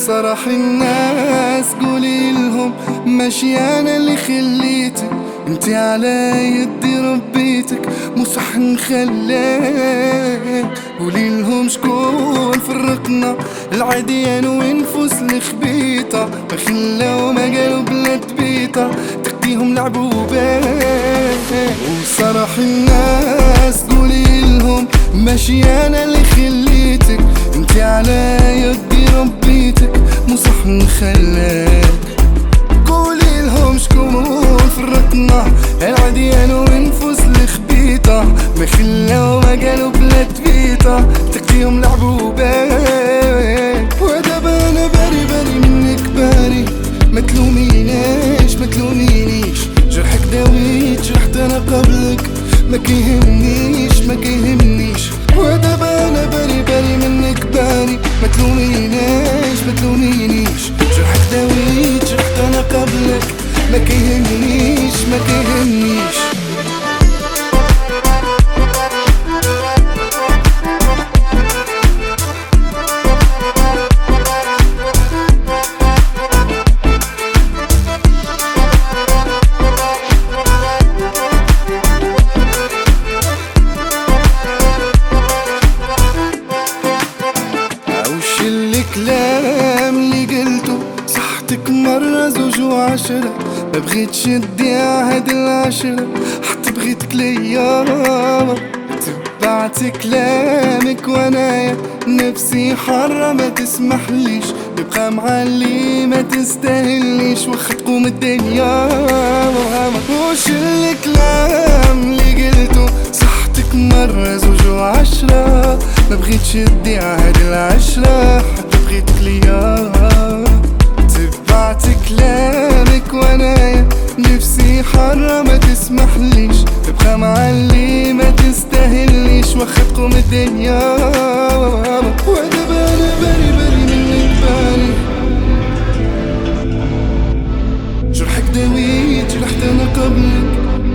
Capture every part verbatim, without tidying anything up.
وصرح الناس قولي لهم ماشي انا اللي خليتك، انتي على يدي ربيتك مو صح نخليك. قولي لهم شكون فرقنا العديان ونفوس الخبيطة، ما خلاو ما قالوا بلا تبيطة تقديهم لعبوا بيك. وصرح الناس قولي لهم ماشي انا اللي خليتك، انتي على يدي ربيتك مو صح نخليك. قولي لهم شكون فرقنا العديان ونفوس الخبيطة، ما خلاو ما قالوا بلا تبيطة تقديهم لعبوا بيك. ودابا انا باري باري منك باري، ما تلومينيش ما تلومينيش، جرحك داويت جرحت انا قبلك ما كيهمنيش ما كيهمنيش. ودابا انا باري باري منك باري، ما تلومينيش ما تلومينيش، جرحك داويت جرحت انا قبلك ما كيهمنيش ما كيهمنيش. الكلام اللي قلته صحتك مرة زوج وعشرة، ما بغيت شدي عهد العشرة حتى بغيتك ليا. تبعت كلامك وانايا نفسي حرة ما تسمحليش نبقى مع اللي ما تستاهلنيش واخا تقوم الدنيا. وش الكلام اللي قلته صحتك مرة زوج وعشرة، ما بغيت شدي عهد العشرة حتى بغيتك ليا. تبعت كلامك وانايا نفسي حرة ما تسمحليش تبقى مع اللي ما تستاهلنيش واخا تقوم الدنيا. ودابا انا باري باري منك باري، جرحك داويت جرحت انا قبلك.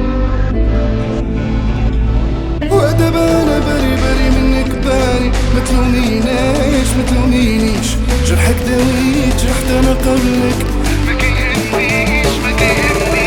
ودابا انا باري باري منك باري، ما تلومينيش ما تلومينيش، جرحك داويت جرحت انا قبلك ما كيهمنيش ما كيهمنيش.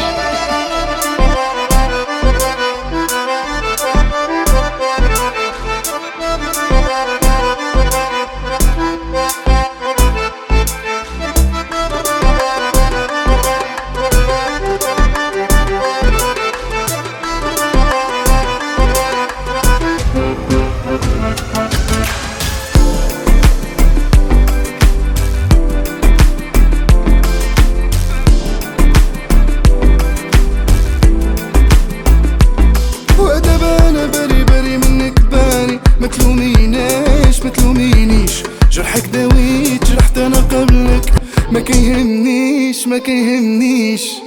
ما تلومينيش ما تلومينيش، جرحك داويت جرحت انا قبلك ما كيهمنيش ما كيهمنيش.